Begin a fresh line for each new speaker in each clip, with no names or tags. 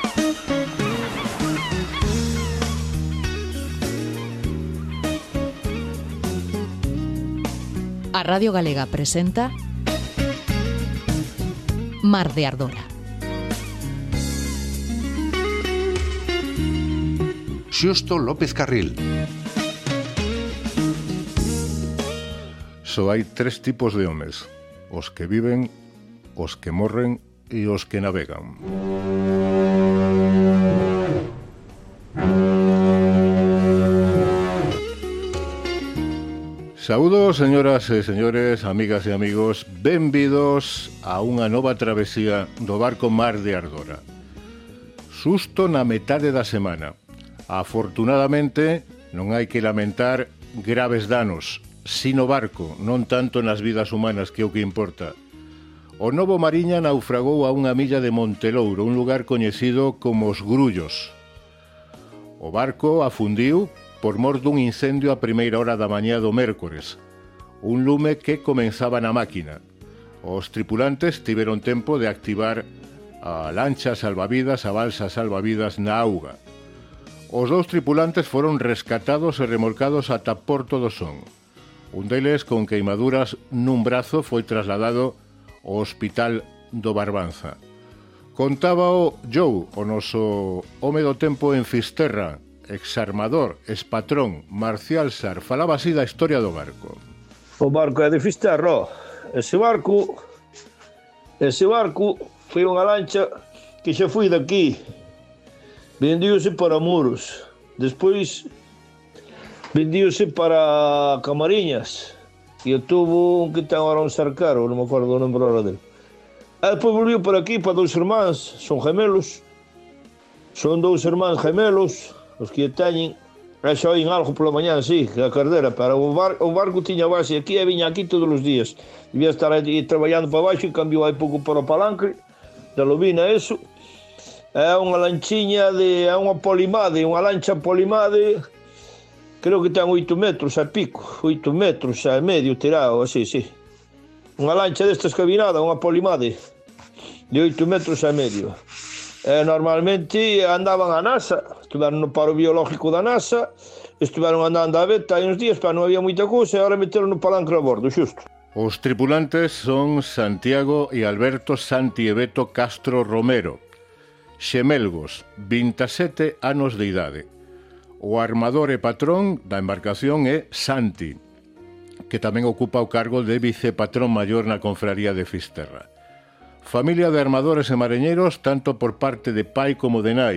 A Radio Galega presenta Mar de Ardora.
Xusto López Carril. Só hai tres tipos de homes: os que viven, os que morren e os que navegan. Saúdos, señoras e señores, amigas e amigos, benvidos a unha nova travesía do barco Mar de Ardora. Susto na metade da semana. Afortunadamente, non hai que lamentar graves danos, sino barco, non tanto nas vidas humanas, que é o que importa. O Novo Mariña naufragou a unha milla de Montelouro, un lugar coñecido como Os Grullos. O barco afundiu por mor dun incendio a primeira hora da mañá do mércores, un lume que comenzaba na máquina. Os tripulantes tiveron tempo de activar a lancha salvavidas, a balsa salvavidas na auga. Os dous tripulantes foron rescatados e remolcados ata Porto do Son. Un deles, con queimaduras nun brazo, foi trasladado ao Hospital do Barbanza. Contábao Joe, o noso home do tempo en Fisterra, exarmador, expatrón, Marcial Sar, falaba así da historia do barco.
O barco é de Fisterra. Ese barco foi unha lancha que xa foi daqui. Vendiuse para Muros. Despois vendiuse para Camariñas. E tuvo un que ten agora un Sarcaro, non me acordo o nome agora dele. E despois volviu por aquí para dous irmáns, son gemelos. Son dous irmáns gemelos, os que teñen. E xa oín algo pola mañá, sí, a cardera, pero o barco tiña base aquí e viña aquí todos os días. Debía estar aí traballando para baixo e cambiou aí pouco para o palanque, da lobina, eso. É unha lanchiña é unha polimade, unha lancha polimade, creo que ten 8 metros e pico, 8 metros e medio tirado, así, sí. Unha lancha destas cabinada, unha polimade, de 8 metros e medio. Normalmente andaban a NASA, estiveron no paro biológico da NASA, estiveron andando a veta hai uns días, pero non había moita cousa, e agora meteron no palanque a bordo, xusto.
Os tripulantes son Santiago e Alberto Santi e Beto Castro Romero, xemelgos, 27 anos de idade. O armador e patrón da embarcación é Santi, que tamén ocupa o cargo de vicepatrón maior na confraría de Fisterra. Familia de armadores e mariñeiros tanto por parte de pai como de nai,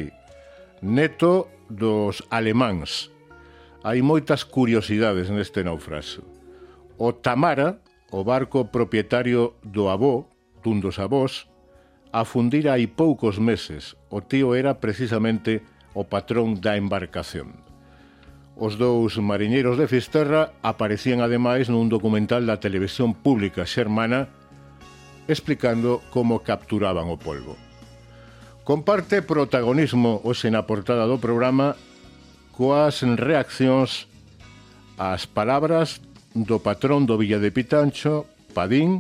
neto dos alemáns. Hai moitas curiosidades neste naufraxio. O Tamara, o barco propietario do avó, dun dos avós, afundira hai poucos meses. O tío era precisamente o patrón da embarcación. Os dous mariñeiros de Fisterra aparecían ademais nun documental da televisión pública xermana explicando como capturaban o polvo. Comparte protagonismo hoxe na portada do programa coas reaccións ás palabras do patrón do Villa de Pitancho, Padín,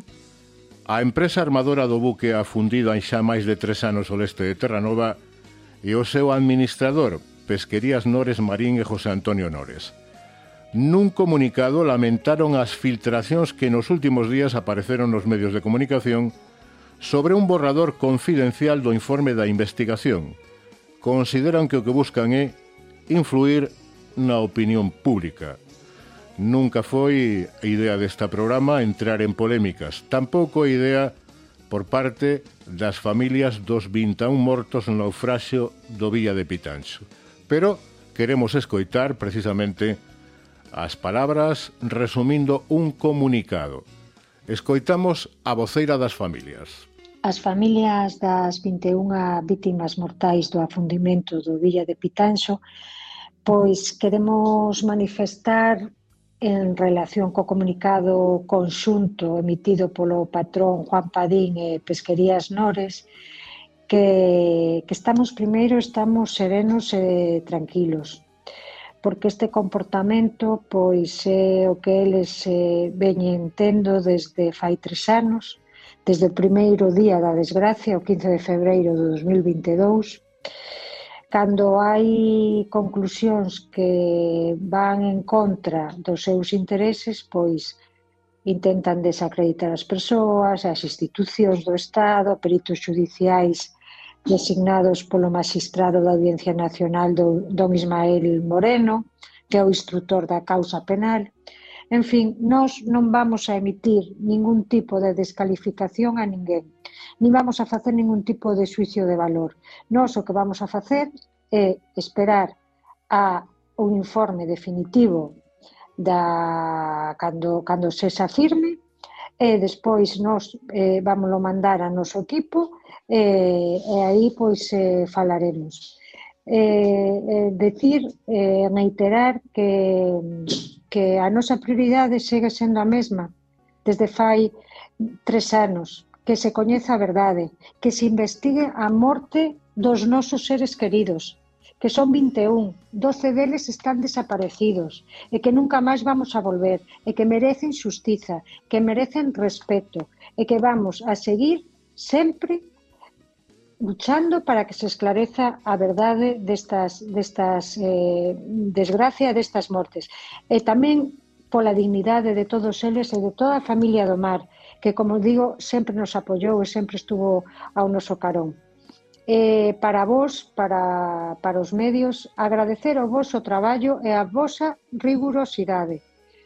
a empresa armadora do buque afundido hai xa máis de 3 anos ao leste de Terranova e o seu administrador, Pesquerías Nores Marín e José Antonio Nores. Nun comunicado lamentaron as filtracións que nos últimos días apareceron nos medios de comunicación sobre un borrador confidencial do informe da investigación. Consideran que o que buscan é influir na opinión pública. Nunca foi a idea desta programa entrar en polémicas, tampouco a idea por parte das familias dos 21 mortos no naufraxio do Villa de Pitancho. Pero queremos escoitar precisamente as palabras resumindo un comunicado. Escoitamos a voceira das familias.
As familias das 21 vítimas mortais do afundimento do Villa de Pitancho, pois queremos manifestar en relación co comunicado conxunto emitido polo patrón Juan Padín e Pesquerías Nores que estamos serenos e tranquilos, porque este comportamento pois é o que eles veñen tendo desde fai 3 anos, desde o primeiro día da desgracia, o 15 de febreiro de 2022, Cando hai conclusións que van en contra dos seus intereses, pois intentan desacreditar as persoas, as institucións do Estado, peritos judiciais designados polo magistrado da Audiencia Nacional don Ismael Moreno, que é o instructor da causa penal. En fin, nós non vamos a emitir ningún tipo de descalificación a ninguén, nin vamos a facer ningún tipo de xuicio de valor. Nós o que vamos a facer é esperar a un informe definitivo cando sexa firme, e despois nós vamos a mandar a noso equipo e aí pois falaremos. Reiterar que a nosa prioridade segue sendo a mesma desde fai 3 anos, que se coñeza a verdade, que se investigue a morte dos nosos seres queridos, que son 21, 12 deles están desaparecidos e que nunca máis vamos a volver e que merecen xustiza, que merecen respeto e que vamos a seguir sempre luchando para que se esclareza a verdade destas desgracia, destas mortes. E tamén pola dignidade de todos eles e de toda a familia do mar, que, como digo, sempre nos apoiou e sempre estuvo ao noso carón. Para vos, para os medios, agradecer o voso traballo e a vosa rigurosidade.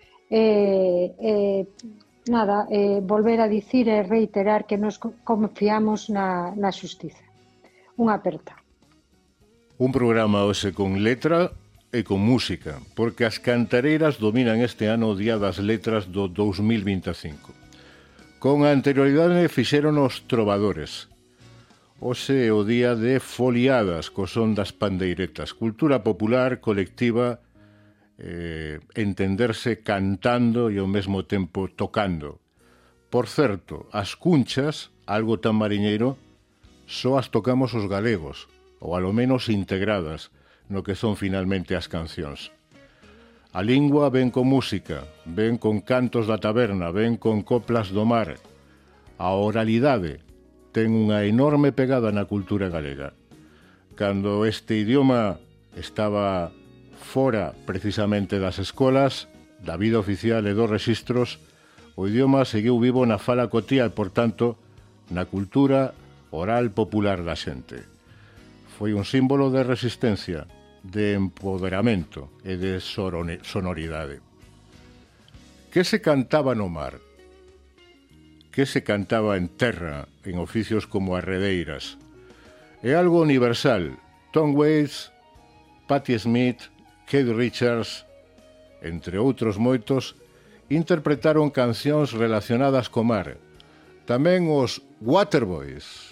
Volver a dicir e reiterar que nos confiamos na xustiza. Unha aperta.
Un programa hoxe con letra e con música, porque as cantareiras dominan este ano o Día das Letras do 2025. Con anterioridade fixeron os trovadores. Hoxe é o día de foliadas co son das pandeiretas, cultura popular, colectiva, entenderse cantando e ao mesmo tempo tocando. Por certo, as cunchas, algo tan mariñeiro, só as tocamos os galegos, ou alo menos integradas no que son finalmente as cancións. A lingua ven con música, ven con cantos da taberna, ven con coplas do mar. A oralidade ten unha enorme pegada na cultura galega. Cando este idioma estaba fora precisamente das escolas, da vida oficial e dos rexistros, o idioma seguiu vivo na fala cotía e, por tanto, na cultura oral popular da xente. Foi un símbolo de resistencia, de empoderamento e de sonoridade. Que se cantaba no mar? Que se cantaba en terra, en oficios como as redeiras? É algo universal. Tom Waits, Patti Smith, Keith Richards, entre outros moitos, interpretaron cancións relacionadas co mar. Tamén os Waterboys.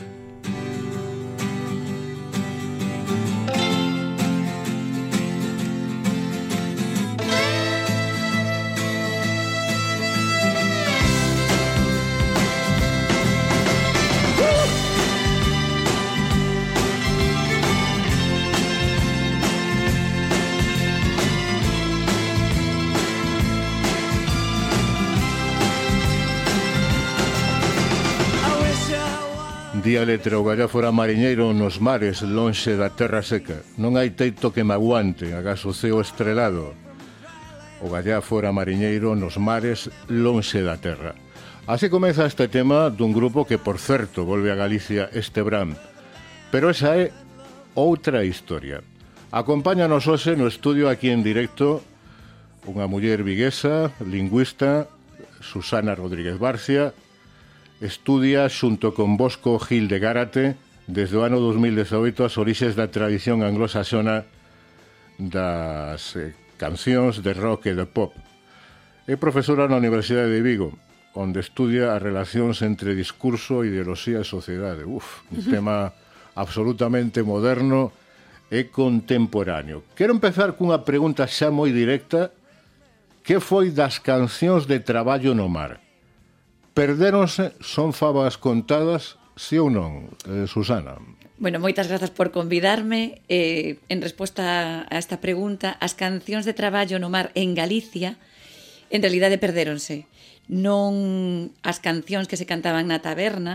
Día letra, o gallá fora mariñeiro nos mares, lonxe da terra seca. Non hai teito que me aguante, agás o ceo estrelado. O gallá fora mariñeiro nos mares, lonxe da terra. Así comeza este tema dun grupo que, por certo, volve a Galicia este verán. Pero esa é outra historia. Acompáñanos hoxe no estudio aquí en directo unha muller viguesa, lingüista, Susana Rodríguez Barcia. Estudia xunto con Bosco Gil de Gárate desde o ano 2018 as orixes da tradición anglosaxona das cancións de rock e de pop. É profesora na Universidade de Vigo, onde estudia as relacións entre discurso, ideoloxía e sociedade. Un tema absolutamente moderno e contemporáneo. Quero empezar cunha pregunta xa moi directa. Que foi das cancións de traballo no mar? Perdéronse, son fabas contadas, si ou non, Susana?
Bueno, moitas grazas por convidarme. En resposta a esta pregunta, as cancións de traballo no mar en Galicia, en realidade perdéronse. Non as cancións que se cantaban na taberna,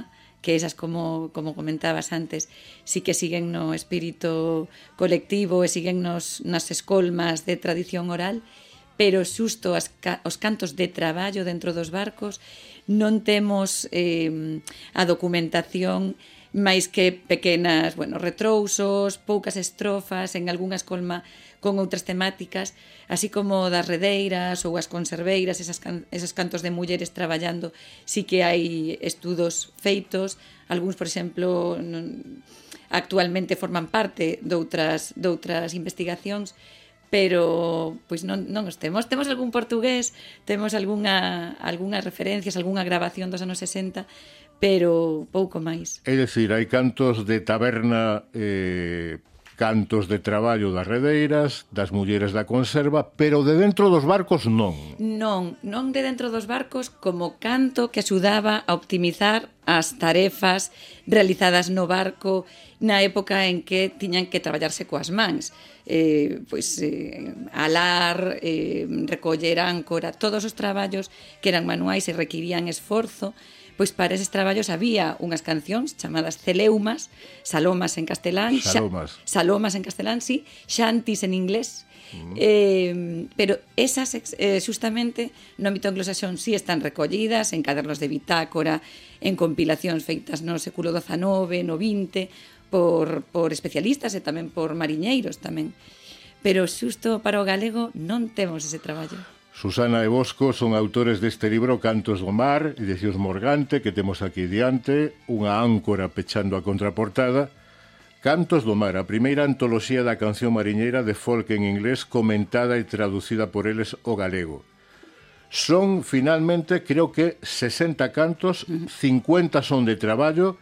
que esas, como comentabas antes, sí que siguen no espírito colectivo e siguen nas escolmas de tradición oral, pero xusto os cantos de traballo dentro dos barcos non temos a documentación máis que pequenas, retrousos, poucas estrofas, en algunha escolma con outras temáticas, así como das redeiras ou as conserveiras, esos cantos de mulleres traballando, sí que hai estudos feitos, algúns, por exemplo, actualmente forman parte doutras investigacións, pero pois non os temos. Temos algún portugués, temos algunhas referencias, algunha grabación dos anos 60, pero pouco máis.
É dicir, hai cantos de taberna, cantos de traballo das redeiras, das mulleres da conserva, pero de dentro dos barcos non.
Non de dentro dos barcos, como canto que axudaba a optimizar as tarefas realizadas no barco na época en que tiñan que traballarse coas mans. Alar, recoller áncora, todos os traballos que eran manuais e requirían esforzo. Pois para eses traballos había unhas cancións chamadas celeumas, salomas en castelán, salomas en castelán, sí, xantis en inglés, pero esas justamente no ámbito anglosaxón sí están recollidas en cadernos de bitácora, en compilacións feitas no século XIX, no XX, por especialistas e tamén por mariñeiros tamén. Pero xusto para o galego non temos ese traballo.
Susana e Bosco son autores deste libro Cantos do Mar e de Xios Morgante, que temos aquí diante, unha áncora pechando a contraportada. Cantos do Mar, a primeira antoloxía da canción mariñeira de folk en inglés comentada e traducida por eles ao galego. Son, finalmente, creo que 60 cantos, 50 son de traballo,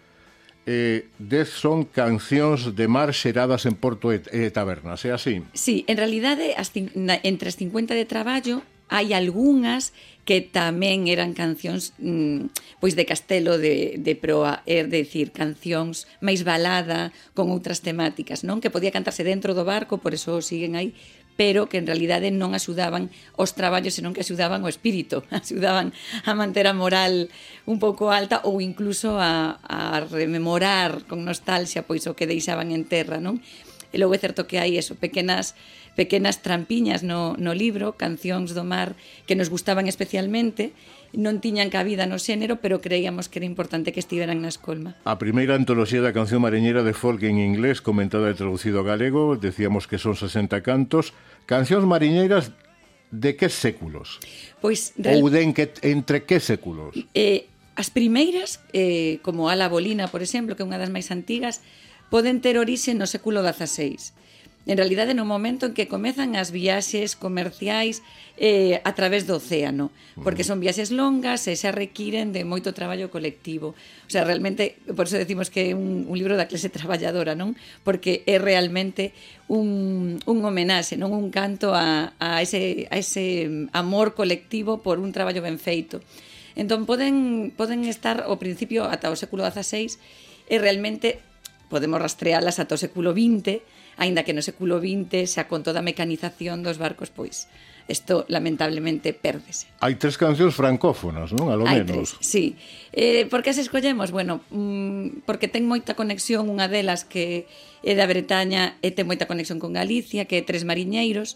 10 son cancións de mar xeradas en porto e tabernas, é así?
Sí, en realidade, entre as 50 de traballo, hai algunhas que tamén eran cancións pois de castelo de proa, é dicir, cancións máis balada con outras temáticas, non? Que podía cantarse dentro do barco, por eso siguen aí, pero que en realidade non axudaban os traballos, senón que axudaban o espírito, axudaban a manter a moral un pouco alta ou incluso a rememorar con nostalgia pois o que deixaban en terra, non? E logo é certo que hai eso, pequenas trampiñas no libro, cancións do mar que nos gustaban especialmente, non tiñan cabida no xénero, pero creíamos que era importante que estiveran na escolma.
A primeira antoloxía da canción mariñeira de folk en inglés, comentada e traducido ao galego, decíamos que son 60 cantos. Cancións mariñeiras de que séculos?
Pois,
ou entre que séculos?
As primeiras, como Ala Bolina, por exemplo, que é unha das máis antigas, poden ter orixe no século XVI. En realidade, no momento en que comezan as viaxes comerciais a través do océano, porque son viaxes longas e xa requiren de moito traballo colectivo. O sea, realmente, por eso decimos que é un libro da clase traballadora, non? Porque é realmente un homenaxe, non un canto a ese amor colectivo por un traballo ben feito. Entón, poden estar ao principio ata o século XVI e realmente podemos rastrealas ata o século XX, aínda que no século XX, xa con toda a mecanización dos barcos, pois, isto lamentablemente pérdese.
Hai 3 cancións francófonas, non? A lo menos.
Hai 3, sí. Por que as escollemos? Bueno, porque ten moita conexión, unha delas que é da Bretaña e ten moita conexión con Galicia, que é Tres mariñeiros,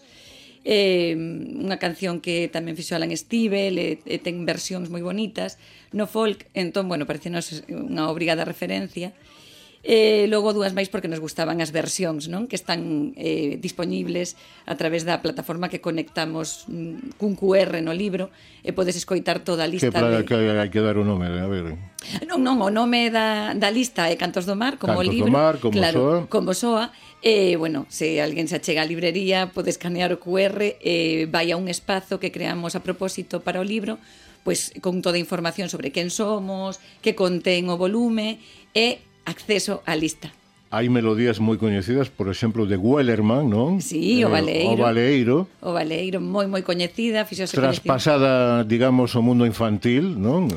unha canción que tamén fixo Alan Stivell e ten versións moi bonitas no folk, entón, bueno, parecenos unha obrigada referencia. Logo dúas máis porque nos gustaban as versións, non? Que están dispoñibles a través da plataforma que conectamos cun QR no libro e podes escoitar toda a lista.
Que hai que dar o nome, a ver.
Non, o nome da lista é Cantos do Mar, como o libro.
Cantos do Mar, como
claro,
soa.
Como soa. Bueno, se alguén se achega á librería, pode escanear o QR e vai a un espazo que creamos a propósito para o libro, pois con toda a información sobre quen somos, que contén o volume e acceso á lista.
Hai melodías moi coñecidas, por exemplo, de Wellerman, non?
Sí, o Baleiro.
O
Baleiro, moi coñecida, fixose
traspasada, digamos, ao mundo infantil, non?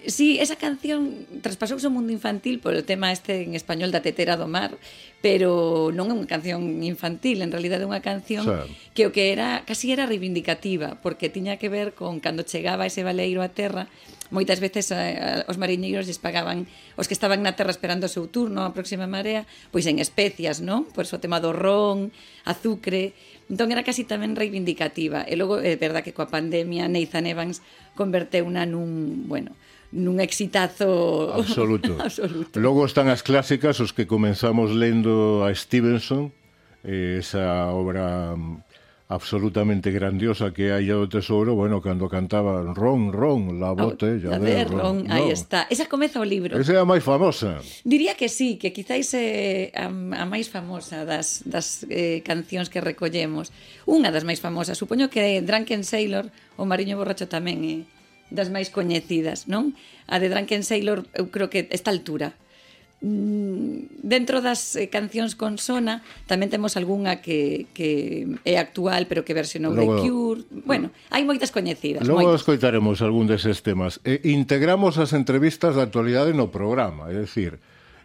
Sí, esa canción traspasouse ao mundo infantil por o tema este en español da tetera do mar, pero non é unha canción infantil, en realidad é unha canción que o que era, casi era reivindicativa, porque tiña que ver con cando chegaba ese baleiro á terra, moitas veces os mariñeiros lles pagaban os que estaban na terra esperando o seu turno, a próxima marea, pois en especias, non? Por o tema do ron, azucre, entón era casi tamén reivindicativa. E logo é verdad que coa pandemia Nathan Evans converteuna nun exitazo
absoluto.
absoluto.
Logo están as clásicas, os que comenzamos lendo a Stevenson, esa obra absolutamente grandiosa que hai do Tesouro, bueno, cando cantaban ron, ron, la botella de ron.
Aí está. Esa comeza o libro.
Esa é a máis famosa.
Diría que sí, que quizáis é a máis famosa das cancións que recollemos. Unha das máis famosas. Supoño que Drunken Sailor, o Mariño Borracho tamén é das máis coñecidas, non? A de Drunken Sailor, eu creo que esta altura. Dentro das cancións con sona tamén temos algunha que é actual pero que versionou The Cure. Bueno, hai moitas coñecidas.
Logo
moitas.
escoitaremos algún deses temas. Integramos as entrevistas da actualidade no programa, é dicir,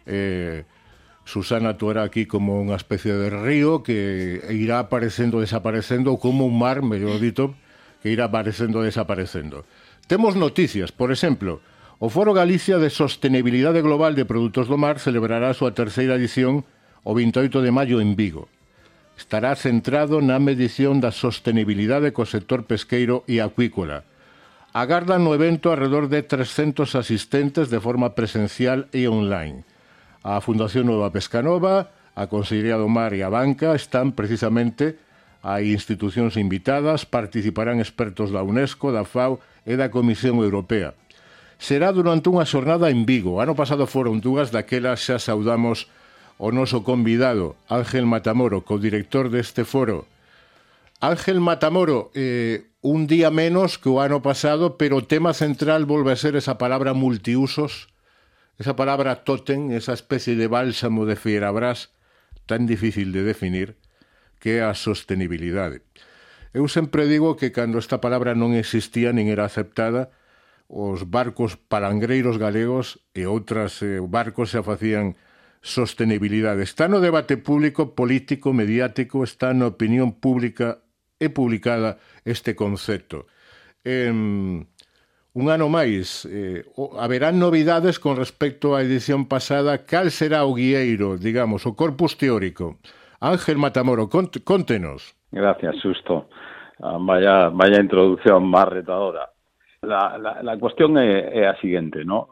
Susana actuará aquí como unha especie de río que irá aparecendo, desaparecendo, ou como un mar, mellor dito, que irá aparecendo, desaparecendo. Temos noticias, por exemplo, o Foro Galicia de Sostenibilidade Global de Produtos do Mar celebrará a súa terceira edición o 28 de maio en Vigo. Estará centrado na medición da sostenibilidade co sector pesqueiro e acuícola. Agardan no evento alrededor de 300 asistentes de forma presencial e online. A Fundación Nova Pescanova, a Consellería do Mar e a Banca están precisamente, hai institucións invitadas, participarán expertos da UNESCO, da FAO e da Comisión Europea. Será durante unha xornada en Vigo. Ano pasado foron dúas, daquelas xa saudamos o noso convidado, Ángel Matamoro, co-director deste foro. Ángel Matamoro, un día menos que o ano pasado, pero o tema central volve a ser esa palabra multiusos, esa palabra tótem, esa especie de bálsamo de Fierabras tan difícil de definir, que é a sostenibilidade. Eu sempre digo que cando esta palabra non existía nin era aceptada, os barcos palangreiros galegos e outras barcos se facían sostenibilidade. Está no debate público, político, mediático, está na opinión pública e publicada este concepto. Un ano máis, haberán novidades con respecto á edición pasada. Cal será o guieiro, digamos, o corpus teórico? Ángel Matamoro, contenos.
Gracias, Susto. Vaya introducción máis retadora. La cuestión es la siguiente, ¿no?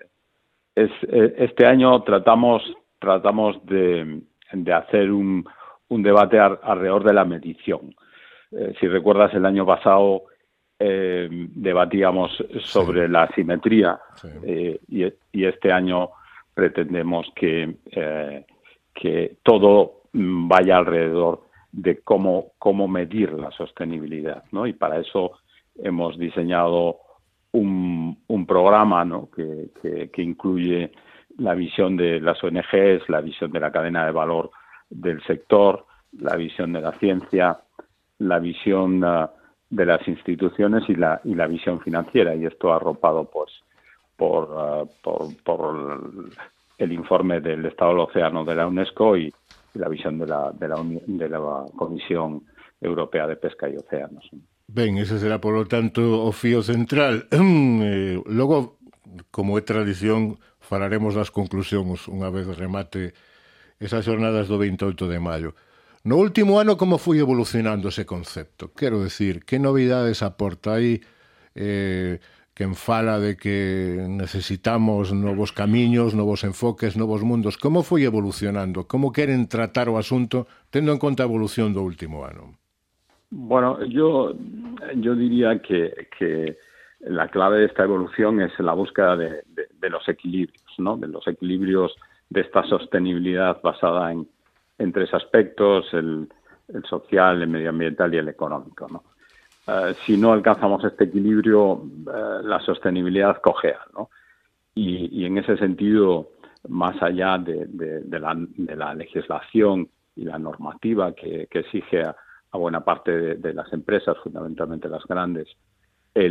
Este año tratamos de hacer un debate alrededor de la medición. Si recuerdas, el año pasado debatíamos sobre la asimetría, y este año pretendemos que todo vaya alrededor de cómo medir la sostenibilidad, ¿no? Y para eso hemos diseñado un programa, ¿no? que incluye la visión de las ONGs, la visión de la cadena de valor del sector, la visión de la ciencia, la visión de las instituciones y la visión financiera. Y esto arropado pues por el informe del Estado del Océano de la UNESCO y la visión de la Comisión Europea de Pesca y Océanos.
Ben, ese será, por lo tanto, o fío central. Logo, como é tradición, falaremos das conclusións unha vez remate esas jornadas do 28 de maio. No último ano, como foi evolucionando ese concepto? Quero decir, que novidades aporta aí? Quen fala de que necesitamos novos camiños, novos enfoques, novos mundos. Como foi evolucionando? Como queren tratar o asunto tendo en conta a evolución do último ano?
Bueno, yo diría que la clave de esta evolución es la búsqueda de los equilibrios, ¿no? De los equilibrios de esta sostenibilidad basada en tres aspectos: el social, el medioambiental y el económico, ¿no? Si no alcanzamos este equilibrio, la sostenibilidad cojea, ¿no? Y en ese sentido, más allá de la legislación y la normativa que exige a buena parte de las empresas, fundamentalmente las grandes, el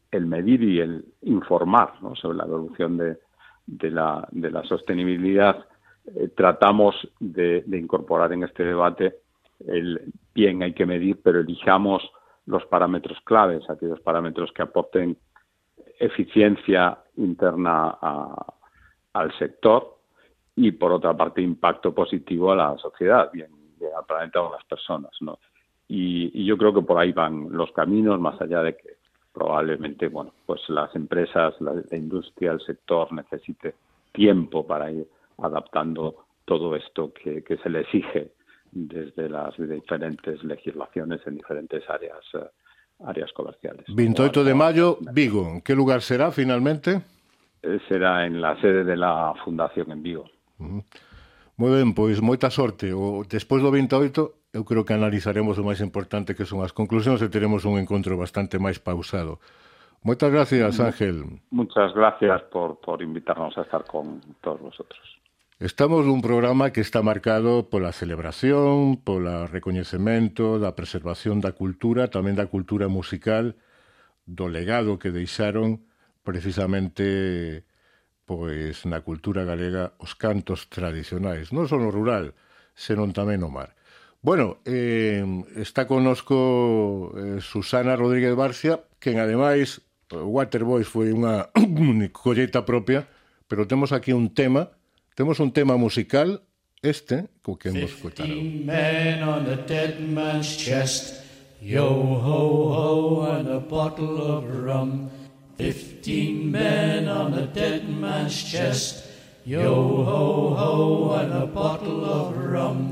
el medir y el informar, ¿no?, sobre la evolución de la sostenibilidad, tratamos de incorporar en este debate bien hay que medir, pero elijamos los parámetros claves, aquellos parámetros que aporten eficiencia interna al sector y, por otra parte, impacto positivo a la sociedad, bien al planeta o a las personas, ¿no? Y yo creo que por ahí van los caminos, más allá de que probablemente, bueno, pues las empresas, la industria, el sector necesite tiempo para ir adaptando todo esto que se le exige desde las diferentes legislaciones en diferentes áreas comerciales.
28 de mayo, Vigo. ¿En qué lugar será finalmente?
Será en la sede de la Fundación en Vigo.
Moi ben, pois moita sorte. Despois do 28, eu creo que analizaremos o máis importante que son as conclusións e teremos un encontro bastante máis pausado. Moitas gracias, Ángel.
Muchas gracias por invitarnos a estar con todos vosotros.
Estamos nun programa que está marcado pola celebración, pola recoñecemento da preservación da cultura, tamén da cultura musical, do legado que deixaron precisamente pois na cultura galega os cantos tradicionais, non só no rural, senón tamén no mar. Bueno, está connosco Susana Rodríguez Barcia, quen ademais Waterboys foi unha colleita propia, pero temos aquí un tema musical, co que hemos escutado.
15 men on a dead man's chest, yo ho ho and a bottle of rum. 15 men on a dead man's chest, yo ho ho and a bottle of rum.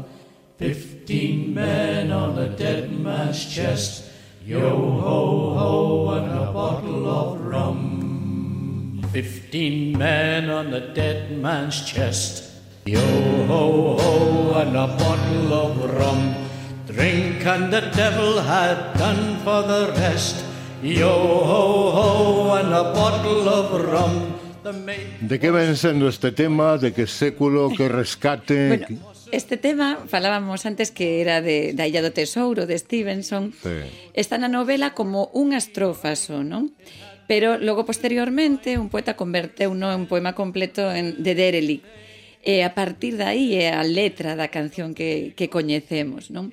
15 men on a dead man's chest, yo ho ho and a bottle of rum. 15 men on a dead man's chest, yo ho ho and a bottle of rum. Drink and the devil had done for the rest, yo ho ho and a bottle of rum.
De que ven sendo este tema? De que século? Que rescate?
Bueno, este tema, falábamos antes que era da Illa do Tesouro, de Stevenson.
Sí.
Está na novela como unha estrofa só, non? Pero logo, posteriormente, un poeta converteu-no en un poema completo de Derelict. E a partir de aí é a letra da canción que coñecemos, non?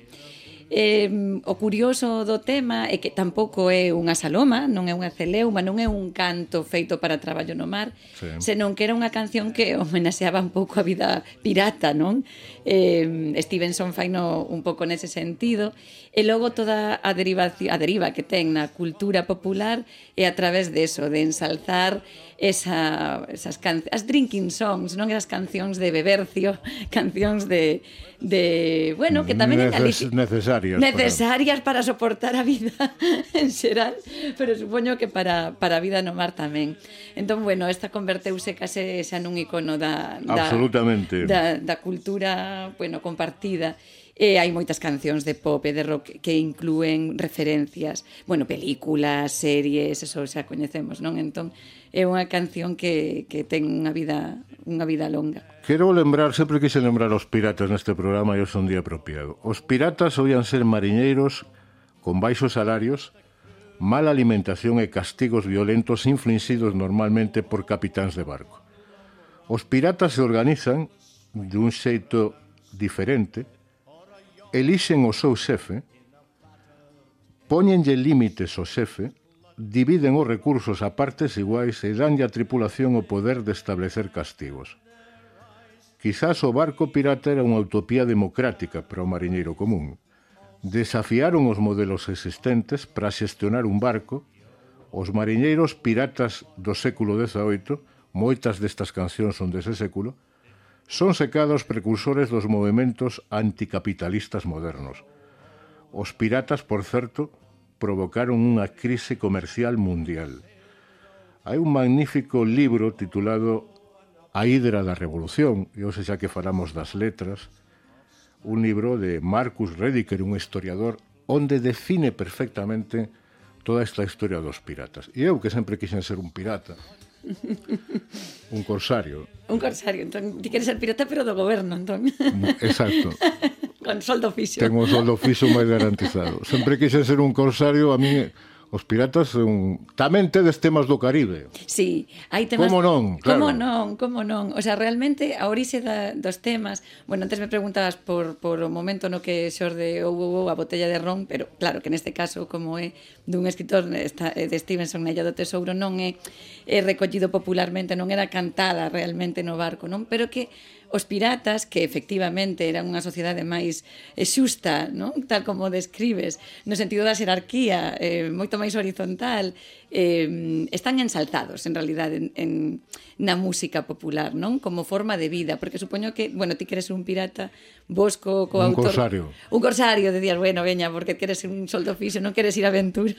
O curioso do tema é que tampouco é unha saloma, non é unha celeuma, non é un canto feito para traballo no mar, sí, senón que era unha canción que homenaxeaba un pouco a vida pirata, non? Stevenson faino un pouco nese sentido, e logo toda a deriva que ten na cultura popular é a través deso, de ensalzar as drinking songs, non? Esas cancións de bebercio, cancións de bueno, que tamén necesarias para soportar a vida en xeral, pero supoño que para a vida no mar tamén. Entón, bueno, esta converteuse case xa nun icono da cultura, bueno, compartida. E hai moitas cancións de pop e de rock que inclúen referencias, bueno, películas, series, eso xa coñecemos, non? Entón, é unha canción que ten unha vida longa.
Quero lembrar, sempre quise lembrar os piratas neste programa e hoxe un día apropiado. Os piratas oían ser mariñeiros con baixos salarios, mala alimentación e castigos violentos inflixidos normalmente por capitáns de barco. Os piratas se organizan dun xeito diferente, elixen o seu xefe, póñenlle límites ao xefe, dividen os recursos a partes iguais e danlle á tripulación o poder de establecer castigos. Quizás o barco pirata era unha utopía democrática para o mariñeiro común. Desafiaron os modelos existentes para xestionar un barco. Os mariñeiros piratas do século XVIII, moitas destas cancións son dese século, son secados precursores dos movementos anticapitalistas modernos. Os piratas, por certo, provocaron unha crise comercial mundial. Hai un magnífico libro titulado A Hidra da Revolución, e hoxe xa que falamos das letras, un libro de Marcus Rediker, un historiador, onde define perfectamente toda esta historia dos piratas. E eu, que sempre quixen ser un pirata, un corsario.
Un corsario, entón, ti queres ser pirata pero do goberno, entón.
Exacto.
Con soldo fixo.
Tengo un soldo fixo máis garantizado. Sempre quixen ser un corsario, a mí Os piratas tamén tedes temas do Caribe.
Sí, hai temas...
Como non? Claro.
Como non? O sea, realmente a orixe dos temas... Bueno, antes me preguntabas por o momento no que xorde a botella de ron, pero claro que neste caso, como é dun escritor de Stevenson, Nella do Tesouro, non é recollido popularmente, non era cantada realmente no barco, non? Pero que os piratas, que efectivamente eran unha sociedade máis xusta, non? Tal como describes, no sentido da xerarquía, moito máis horizontal, están ensalzados, en realidade, na música popular, non? Como forma de vida, porque supoño que, bueno, ti queres un pirata, vos co autor... Un corsario, decías, bueno, veña, porque queres un soldo fixo, non queres ir a aventura.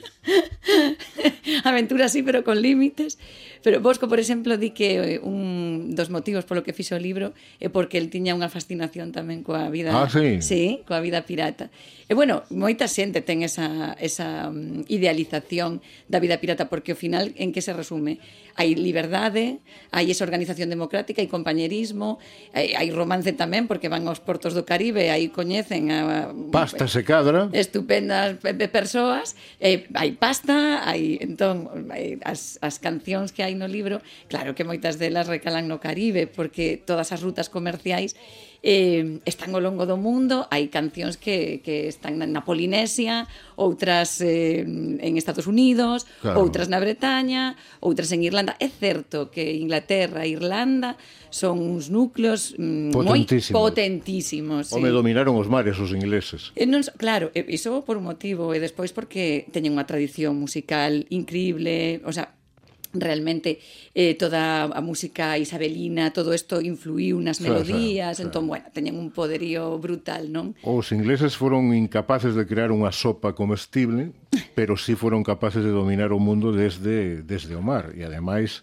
Aventura sí, pero con límites. Pero Bosco, por exemplo, di que un dos motivos polo que fixo o libro é porque el tiña unha fascinación tamén coa vida...
sí?
Sí, coa vida pirata. E, bueno, moita xente ten esa idealización da vida pirata, porque ao final, en que se resume? Hai liberdade, hai esa organización democrática, hai compañerismo, hai romance tamén, porque van aos portos do Caribe, aí coñecen a...
Pasta se cadra.
Estupendas persoas, hai pasta, hai, entón, as cancións que hai no libro, claro que moitas delas recalan no Caribe, porque todas as rutas comerciais están ao longo do mundo, hai cancións que están na Polinesia, outras en Estados Unidos, claro, outras na Bretaña, outras en Irlanda. É certo que Inglaterra e Irlanda son uns núcleos moi potentísimos.
Sí. Dominaron os mares os ingleses.
Claro, iso por un motivo, e despois porque teñen unha tradición musical increíble, o sea, realmente toda a música isabelina, todo isto influiu nas melodías, entón, bueno, teñen un poderío brutal, non?
Os ingleses foron incapaces de crear unha sopa comestible, pero sí foron capaces de dominar o mundo desde o mar, e ademais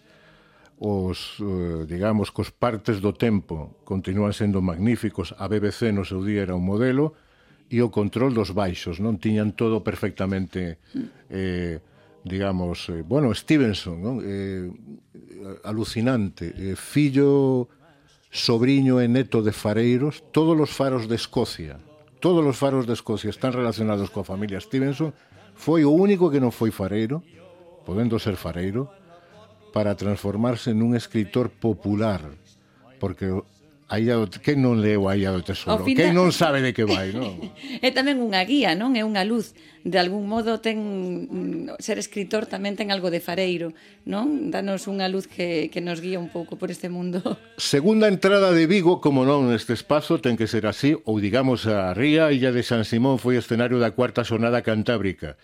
os, digamos, cos partes do tempo continúan sendo magníficos. A BBC no seu día era un modelo, e o control dos baixos, non? Tiñan todo perfectamente... digamos, bueno, Stevenson, non? Alucinante, fillo, sobriño e neto de fareiros. Todos os faros de Escocia están relacionados coa familia Stevenson. Foi o único que non foi fareiro, podendo ser fareiro, para transformarse nun escritor popular, porque quen non leu a Illa do Tesouro? Quen non sabe de que vai, non?
É tamén unha guía, non? É unha luz. De algún modo, ser escritor tamén ten algo de fareiro, non? Danos unha luz que nos guía un pouco por este mundo.
Segunda entrada de Vigo, como non, neste espazo ten que ser así, ou digamos a ría Illa de San Simón foi escenario da cuarta xornada cantábrica.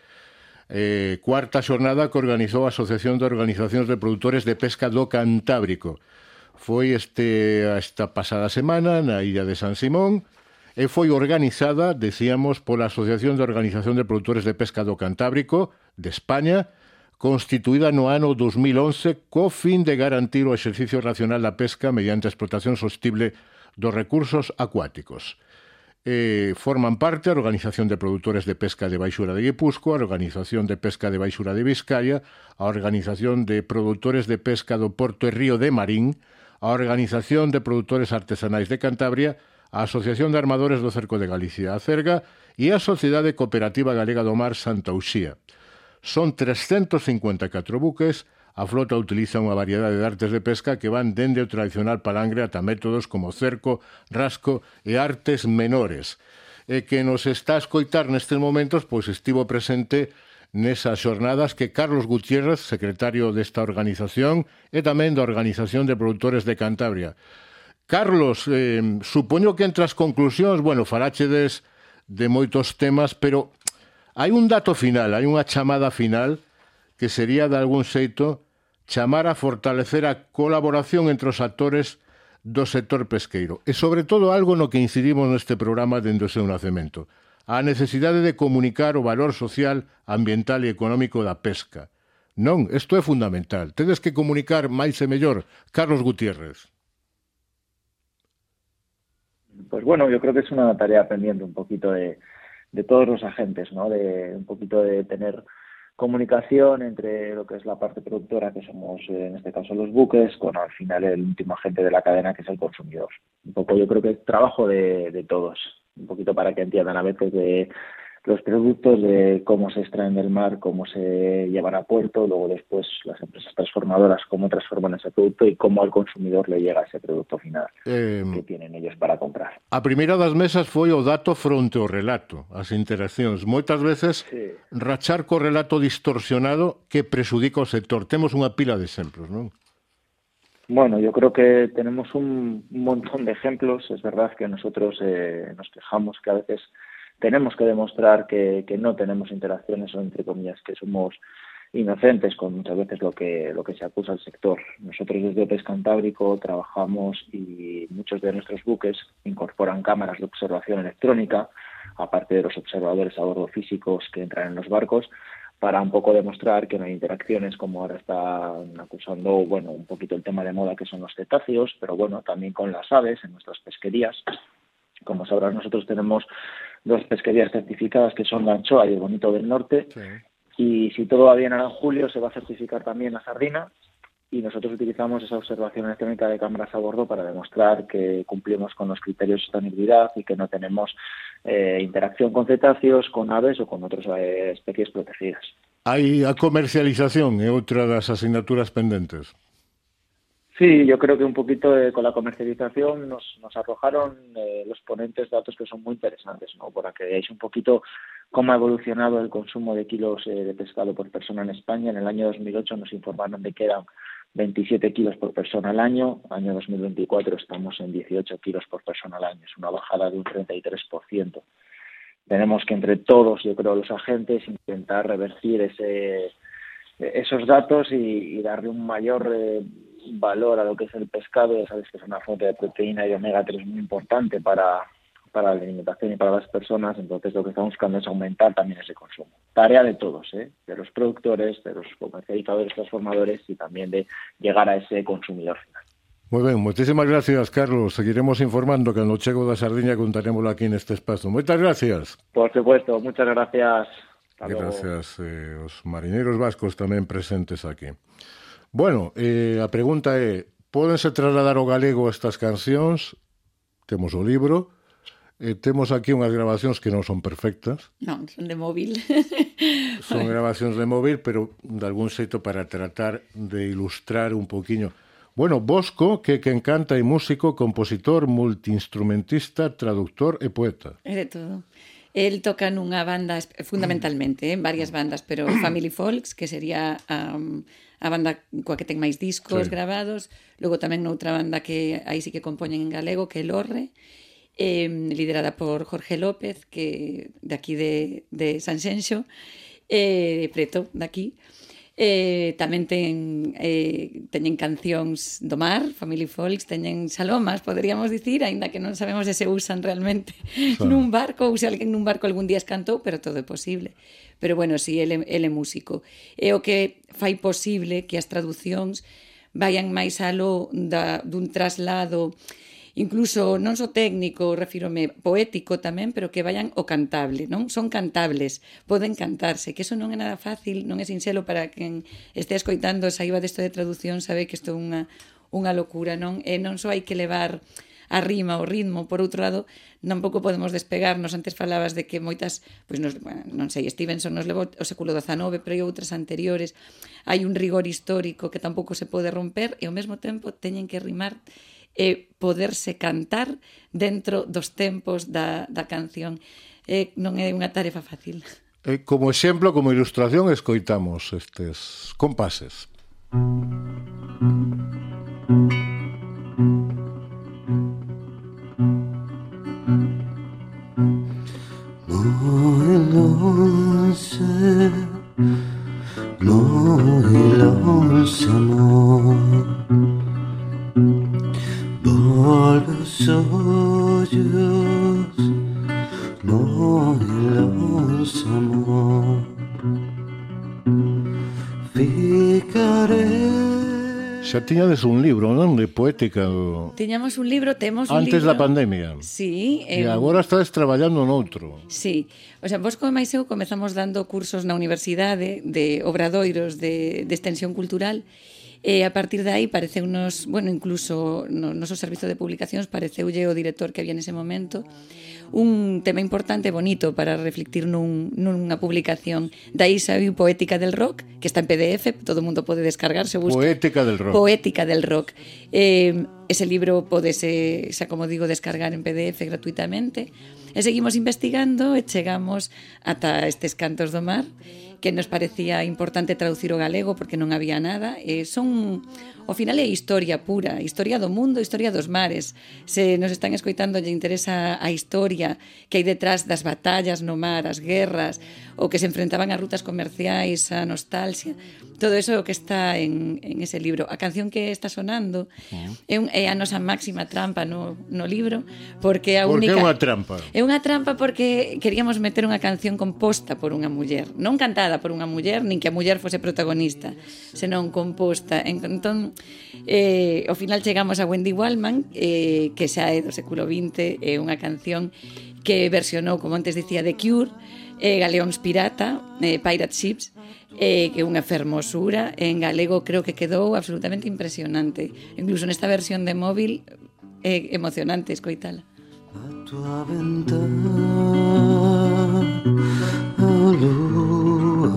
Cuarta xornada que organizou a Asociación de Organizacións de Produtores de Pesca do Cantábrico. Foi esta pasada semana na Illa de San Simón e foi organizada, decíamos, pola Asociación de Organización de Produtores de Pesca do Cantábrico de España, constituída no ano 2011 co fin de garantir o exercicio racional da pesca mediante a explotación sostible dos recursos acuáticos. Forman parte a Organización de Produtores de Pesca de Baixura de Guipúzcoa, a Organización de Pesca de Baixura de Vizcaya, a Organización de Produtores de Pesca do Porto e Río de Marín, a Organización de Produtores Artesanais de Cantabria, a Asociación de Armadores do Cerco de Galicia, a Cerga, e a Sociedade Cooperativa Galega do Mar, Santa Uxía. Son 354 buques. A flota utiliza unha variedade de artes de pesca que van dende o tradicional palangre ata métodos como cerco, rasco e artes menores. E que nos está a escoitar nestes momentos, pois estivo presente nesas xornadas que Carlos Gutiérrez, secretario desta organización, e tamén da Organización de Produtores de Cantabria. Carlos, supoño que entre as conclusións, bueno, faláchedes de moitos temas, pero hai un dato final, hai unha chamada final que sería, de algún xeito, chamar a fortalecer a colaboración entre os actores do sector pesqueiro. E, sobre todo, algo no que incidimos neste programa dende o seu nacemento. A necesidade de comunicar o valor social, ambiental e económico da pesca. Non, isto é fundamental. Tedes que comunicar máis e mellor. Carlos Gutiérrez.
Pues bueno, yo creo que es una tarea pendiente un poquito de todos los agentes, ¿no? De un poquito de tener comunicación entre lo que es la parte productora, que somos en este caso los buques, con al final el último agente de la cadena, que es el consumidor. Un poco yo creo que es trabajo de todos, un poquito para que entiendan a veces los productos, de cómo se extraen del mar, cómo se llevan a puerto, luego después las empresas transformadoras cómo transforman ese producto y cómo al consumidor le llega ese producto final que tienen ellos para comprar.
A primeira das mesas foi o dato fronte ao relato, as interaccións. Moitas veces rachar co relato distorsionado que presudica o sector. Temos unha pila de exemplos, non?
Bueno, yo creo que tenemos un montón de ejemplos. Es verdad que nosotros nos quejamos que a veces tenemos que demostrar que no tenemos interacciones o, entre comillas, que somos inocentes con muchas veces lo que se acusa al sector. Nosotros desde OPES Cantábrico trabajamos y muchos de nuestros buques incorporan cámaras de observación electrónica, aparte de los observadores a bordo físicos que entran en los barcos, para un poco demostrar que no hay interacciones, como ahora están acusando, bueno, un poquito el tema de moda que son los cetáceos, pero bueno, también con las aves en nuestras pesquerías. Como sabrás, nosotros tenemos 2 pesquerías certificadas que son la anchoa y el bonito del norte, y si todo va bien ahora en julio se va a certificar también la sardina, y nosotros utilizamos esa observación electrónica de cámaras a bordo para demostrar que cumplimos con los criterios de sostenibilidad y que no tenemos interacción con cetáceos, con aves o con otras especies protegidas.
Hai a comercialización, é outra das asignaturas pendentes.
Sí, yo creo que un poquito con la comercialización nos arrojaron los ponentes datos que son muy interesantes, ¿no? Para que veáis un poquito cómo ha evolucionado el consumo de kilos de pescado por persona en España. En el año 2008 nos informaron de que eran 27 kilos por persona al año. Año 2024 estamos en 18 kilos por persona al año. Es una bajada de un 33%. Tenemos que entre todos, yo creo, los agentes, intentar revertir esos datos y darle un mayor valor a lo que es el pescado. Ya sabes que es una fuente de proteína y de omega 3 muy importante para la alimentación y para las personas. Entonces lo que estamos buscando es aumentar también ese consumo. Tarea de todos, de los productores, de los comercializadores, transformadores y también de llegar a ese consumidor final.
Moi ben, moitísimas gracias, Carlos. Seguiremos informando que no chego da Sardiña contarémoslo aquí neste espazo. Moitas gracias.
Por supuesto, muchas gracias.
Gracias, os marineros vascos tamén presentes aquí. Bueno, a pregunta é, pódense trasladar ao galego estas cancións? Temos o libro, temos aquí unhas grabacións que non son perfectas.
Non, son de móvil.
Son grabacións de móvil, pero de algún xeito para tratar de ilustrar un poquinho. Bueno, Bosco, que quen canta e músico, compositor, multiinstrumentista, traductor e poeta.
É de todo. El toca nunha banda, fundamentalmente, en varias bandas, pero Family Folks, que sería a banda coa que ten máis discos grabados, logo tamén noutra banda que aí sí que compoñen en galego, que é Lorre, liderada por Jorge López, que de aquí de Sanxenxo, preto de aquí. Tamén teñen cancións do mar, Family Folks, teñen salomas, poderíamos dicir, aínda que non sabemos se usan realmente nun barco ou se alguén nun barco algún día escantou, pero todo é posible. Pero bueno, si, ele é músico. É o que fai posible que as traducións vayan máis aló dun traslado, incluso non só técnico, refírome poético tamén, pero que vayan o cantable, non? Son cantables, poden cantarse, que eso non é nada fácil, non é sinxelo para quen este escoitando esa iba desto de traducción, sabe que isto é unha locura, non? E non só hai que levar a rima, o ritmo, por outro lado, tampouco podemos despegarnos. Antes falabas de que moitas, pois non sei, Stevenson nos levou o século XIX, pero hai outras anteriores, hai un rigor histórico que tampouco se pode romper e ao mesmo tempo teñen que rimar e poderse cantar dentro dos tempos da canción. Non é unha tarefa fácil.
Como exemplo, como ilustración, escoitamos estes compases.
Por los hoyos morelos amor ficaré.
Xa tiñades un libro, non? De poética.
Tiñamos un libro, temos un
antes
libro.
Da pandemia.
Sí.
E agora estades traballando noutro.
Sí. O sea, vos como máis eu comezamos dando cursos na universidade de obradoiros de extensión cultural E a partir de aí pareceunos, bueno, incluso no noso servizo de publicacións pareceulle o director que había nese momento un tema importante e bonito para reflectir nunha publicación. Daí saiu Poética del Rock, que está en PDF, todo o mundo pode descargar, se busca.
Poética del Rock.
Poética del Rock. Ese libro podese, xa como digo, descargar en PDF gratuitamente. E seguimos investigando e chegamos ata estes Cantos do Mar, que nos parecía importante traducir o galego porque non había nada. Son, ao final é historia pura, historia do mundo, historia dos mares. Se nos están escoitando lle interesa a historia que hai detrás das batallas no mar, as guerras, ou que se enfrentaban a rutas comerciais, a nostalgia, todo eso é o que está en ese libro. A canción que está sonando é a nosa máxima trampa no libro, porque a única...
Por que é unha trampa?
É unha trampa porque queríamos meter unha canción composta por unha muller, non cantada por unha muller, nin que a muller fose protagonista, senón composta. Entón, ao final chegamos a Wendy Waldman, que xa é do século XX, é unha canción que versionou, como antes dicía, The Cure, Galeóns Pirata, Pirate Ships, que é unha fermosura. En galego creo que quedou absolutamente impresionante. Incluso nesta versión de móvil é emocionante escoitala.
A tua ventana, a lua,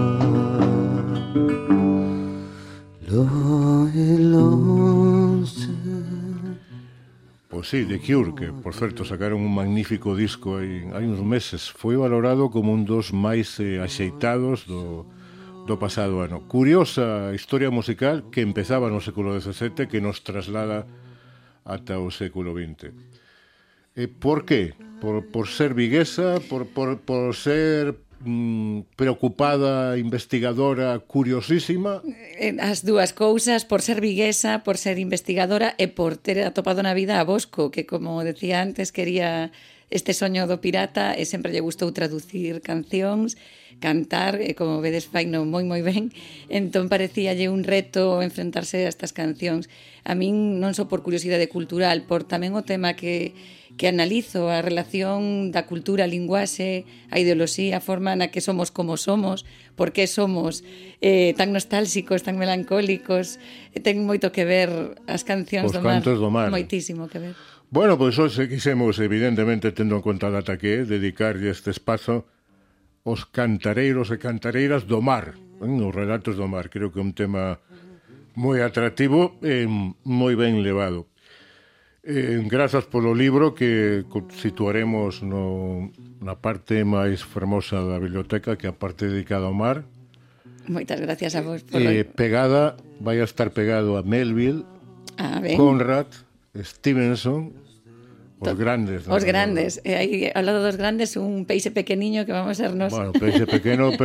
lo longe.
Pois sí, The Cure, que, por certo, sacaron un magnífico disco hai uns meses. Foi valorado como un dos máis axeitados do pasado ano. Curiosa historia musical que empezaba no século XVII, que nos traslada ata o século XX. Por qué? Por ser viguesa, por ser preocupada, investigadora, curiosísima?
As dúas cousas, por ser viguesa, por ser investigadora e por ter atopado na vida a Bosco, que, como decía antes, quería este soño do pirata e sempre lle gustou traducir cancións, cantar, e como vedes faino moi ben, entón parecíalle un reto enfrentarse a estas cancións. A min non só por curiosidade cultural, por tamén o tema que analizo, a relación da cultura, a linguaxe, a ideoloxía, a forma na que somos como somos, por que somos tan nostálxicos, tan melancólicos, ten moito que ver as cancións
Os
do mar.
Cantos do Mar.
Moitísimo que ver.
Bueno, pois hoxe quixemos, evidentemente, tendo en conta a data que é, dedicarlle este espazo aos cantareiros e cantareiras do mar, os relatos do mar. Creo que é un tema moi atractivo e moi ben levado. Grazas polo libro que situaremos na parte máis fermosa da biblioteca, que é a parte dedicada ao mar.
Moitas gracias a vos.
Pegada, vai a estar pegado a Melville, Conrad, Stevenson, os grandes.
Os grandes. Aí, ao lado dos grandes, un peixe pequeniño que vamos a ser nós.
Bueno, peixe pequeno,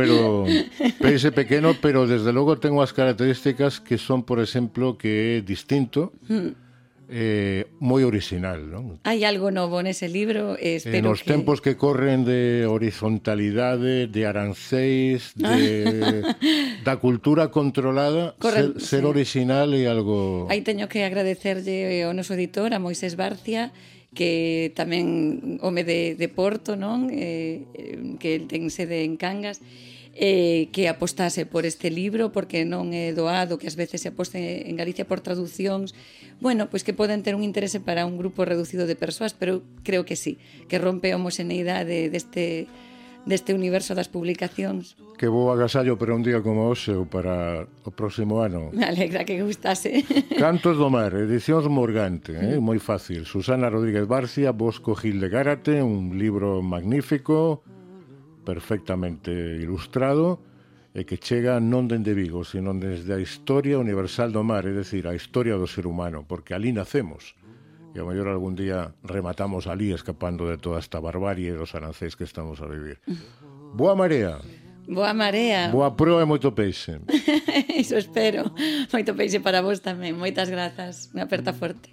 pero desde logo ten unhas características que son, por exemplo, que é distinto, moi original, non?
Hai algo novo nese libro, espero
nos tempos que corren de horizontalidade, de aranceis, da cultura controlada, ser original é algo...
Aí teño que agradecerlle ao noso editor, a Moisés Barcia, que tamén home de Porto, non? Que ten sede en Cangas, que apostase por este libro, porque non é doado que ás veces se aposte en Galicia por traducións, bueno, pois que poden ter un interese para un grupo reducido de persoas, pero creo que sí, que rompe a homoxeneidade deste universo das publicacións.
Que bo agasallo para un día como hoxe ou para o próximo ano.
Me alegra que gustase.
Cantos do Mar, edicións Morgante, moi fácil. Susana Rodríguez Barcia, Bosco Gil de Gárate, un libro magnífico, perfectamente ilustrado, e que chega non dende Vigo, sino desde a historia universal do mar, é dicir, a historia do ser humano, porque ali nacemos. E ao mellor algún día rematamos ali escapando de toda esta barbarie e dos arancéis que estamos a vivir. Boa marea.
Boa marea.
Boa proa e moito peixe.
Iso espero. Moito peixe para vos tamén. Moitas grazas. Unha aperta forte.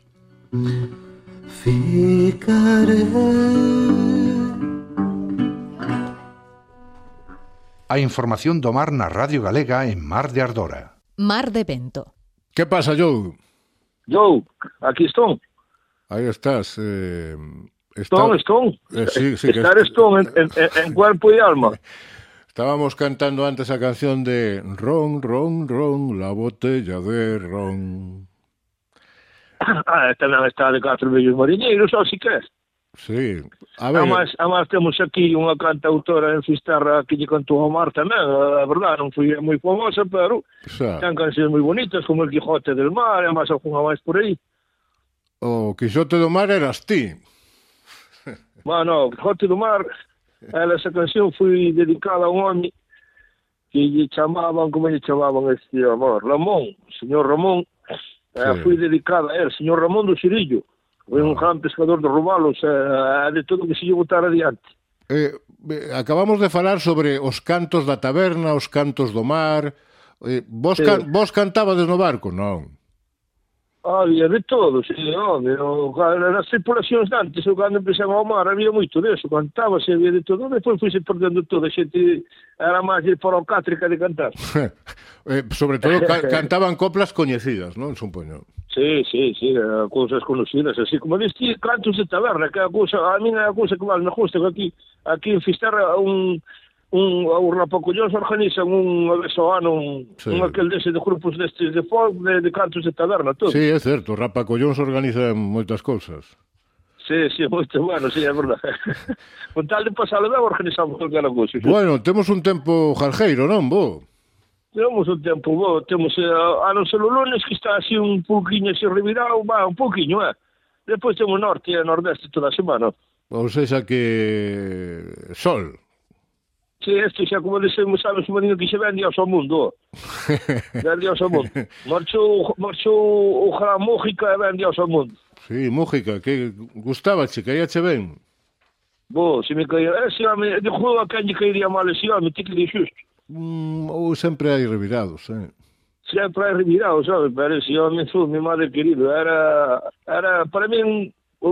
Ficaré.
A información do mar na Radio Galega en Mar de Ardora.
Mar de Vento.
Que pasa, Joe?
Joe, aquí estou.
Aí estás.
Estou.
Sí,
Estar estou en cuerpo e alma.
Estábamos cantando antes a canción de Ron, ron, ron, la botella de ron.
Tamén está de 4 vellos mariñeiros, só si queres.
Sí, a ver...
Además temos aquí unha cantautora en Fisterra que lle cantou ao mar tamén, a verdade, non foi moi famosa, pero ten cancións moi bonitas, como El Quijote del Mar, e máis algunha máis por aí.
O Quijote do Mar eras ti.
Bueno, o Quijote do Mar, esa canción foi dedicada a un home que lle chamaban, como lle chamaban este amor, Ramón, señor Ramón, foi dedicada a él, señor Ramón do Xirillo. Foi un gran pescador de robalos, de todo que se lle botar adiante.
Acabamos de falar sobre os cantos da taberna, os cantos do mar. Vos cantabades no barco, non?
Había de todo, sí, nas tripulacións de antes, cando empezaban ao mar, había moito deso, cantábase, había de todo, depois foi-se perdendo todo, a xente era máis de parocátrica de cantar.
Sobre todo cantaban coplas coñecidas, non, supoño?
Sí, cousas conocidas, así como deste cantos de taberna, que a mí é a cousa que máis me gusta, que aquí en Fisterra os rapacollóns organizan unha vez ao ano un aquel dese de grupos destes de folk, de cantos de taberna, todo.
Sí, é certo, os rapacollóns organizan moitas cousas.
Sí, moito bueno, sí, é verdade. Con tal de pasalo ben, organizamos calquera cousa.
Bueno, temos un tempo jarjeiro, non, bo?
Temos un tempo bo, temos a non ser o lunes que está así un pouquiño así revirado, un pouquiño, Depois temos norte e nordeste toda a semana.
Ou seja que... sol.
Sí, isto xa como decimos, sabes, un mariño que xe ven dios ao mundo. Ven dios ao mundo. Marchou o Gran Mújica e ven dios ao mundo.
Sí, Mújica, que gustábache, caíache ben.
Bo, se me caía... Ese home, de juego a quen lle caería mal ese home, ti que di xusto.
Ou sempre hai revirados,
Sempre hai revirados, sabe? Pero ese home, mi madre querido, era para mí o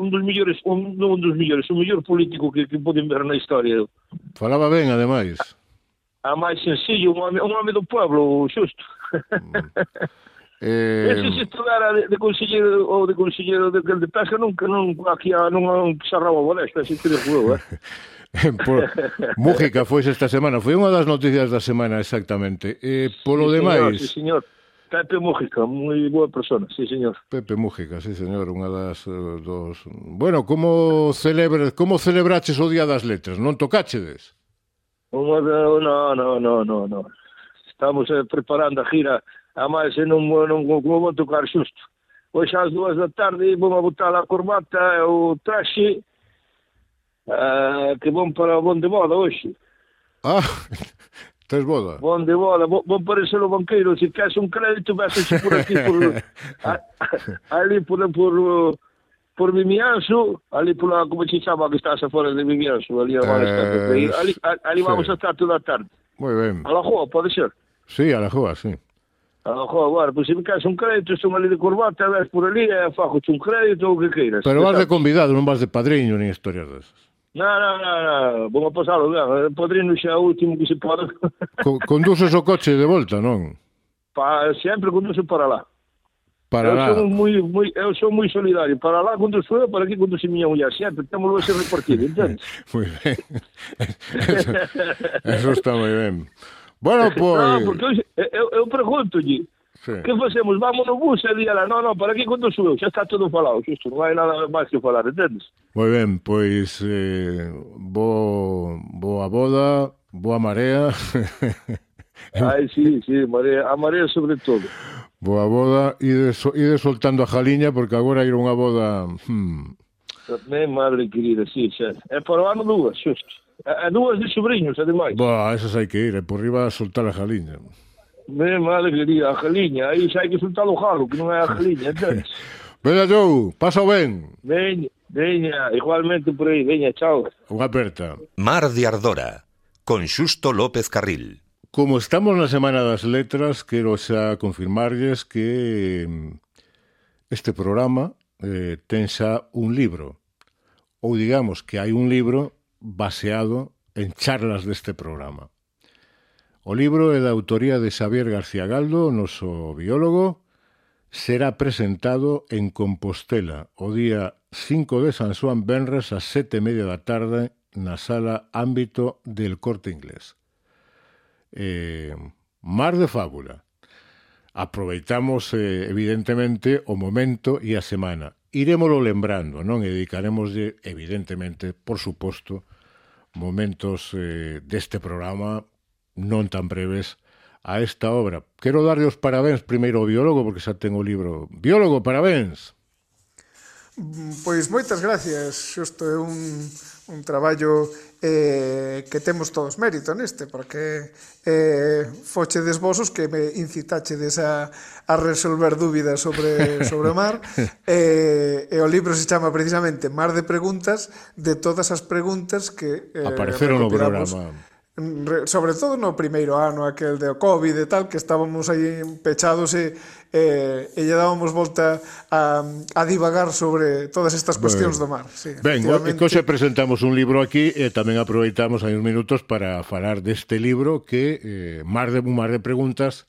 mellor político que poden ver na historia.
Falaba ben, ademais.
A máis sencillo, un home do pueblo, xusto. Ese se estudara de conselleiro de pesca, nunca non sarraba a bolesta, así que de juego,
Mújica foi esta semana, foi unha das noticias da semana exactamente. Polo demais...
Sí, señor. Pepe Mújica, moi boa persona, sí, señor.
Pepe Mújica, sí, señor, unha das dos... Bueno, como celebraches o Día das Letras? Non tocáchedes?
No. Estamos preparando a gira, a máis non vou tocar xusto. Hoxe ás 2 da tarde vou a botar a corbata e o traxe que vão para o Bon de Moda hoxe.
Tes boda?
Bon de boda, vou parecer o banqueiro, se queres un crédito, vese por aquí, ali por Vimianzo, ali por como se chama que estás afora de Vimianzo, ali vamos a estar toda a tarde.
Moi ben.
A la Joa, pode ser?
Sí, a la Joa, sí.
A la Joa, bueno, pois se me queres un crédito, son ali de corbata, ves por ali, fajo-te un crédito, o que queiras.
Pero vas de convidado, non vas de padriño, nin historias desas.
Non, vamos a pasalo ben. O padrino xa é o último que se pode.
Conduces o coche de volta, non?
Sempre conduce para lá.
Para lá.
Eu son moi solidario. Para lá conduce eu, para aquí conduce miña muller. Sempre temos ese repartido, entendes?
Moi ben. Eso está moi ben. Bueno, pois...
Non, porque eu pregunto-lle, que facemos? Vamos no bus e di ela, non, para aquí conduce eu, xa está todo falado, xusto, non hai nada máis que falar, entendes?
Moi ben, pois vou a boda, vou a marea.
Ai, sí, a marea sobre todo.
Vou a boda, ide soltando a jaliña, porque agora ir a unha boda...
Madre querida, sí, xa. É para o ano 2, xusto. É 2 de sobrinhos, ademais.
Boa, esas hai que ir, por riba a soltar a jaliña.
Madre querida, a jaliña, aí xa hai que soltar o jalo, que non é a jaliña, entendes?
Veña, Jou, pasa ben.
Veña, igualmente por aí, veña, chao.
Unha aperta.
Mar de Ardora, con Xusto López Carril.
Como estamos na Semana das Letras, quero xa confirmarlles que este programa ten xa un libro. Ou digamos que hai un libro baseado en charlas deste programa. O libro é da autoría de Xavier García Galdo, noso biólogo. Será presentado en Compostela o día 5 de San Xoán, venres ás 7:30 da tarde na sala Ámbito del Corte Inglés. Mar de Fábula. Aproveitamos, evidentemente, o momento e a semana. Irémolo lembrando, non? E dedicaremoslle, evidentemente, por suposto, momentos deste programa non tan breves a esta obra. Quero darlle os parabéns primeiro ao biólogo, porque xa ten o libro. Biólogo, parabéns!
Pois moitas gracias, xusto é un traballo que temos todos mérito neste, porque fochedes vosos que me incitachedes a resolver dúbidas sobre o mar, e o libro se chama precisamente Mar de Preguntas, de todas as preguntas que
apareceron no programa.
Sobre todo no primeiro ano, aquel de COVID e tal, que estábamos aí pechados e lle dábamos volta a divagar sobre todas estas cuestións do mar. Sí,
ben, hoxe presentamos un libro aquí e tamén aproveitamos aí uns minutos para falar deste libro que un mar de preguntas,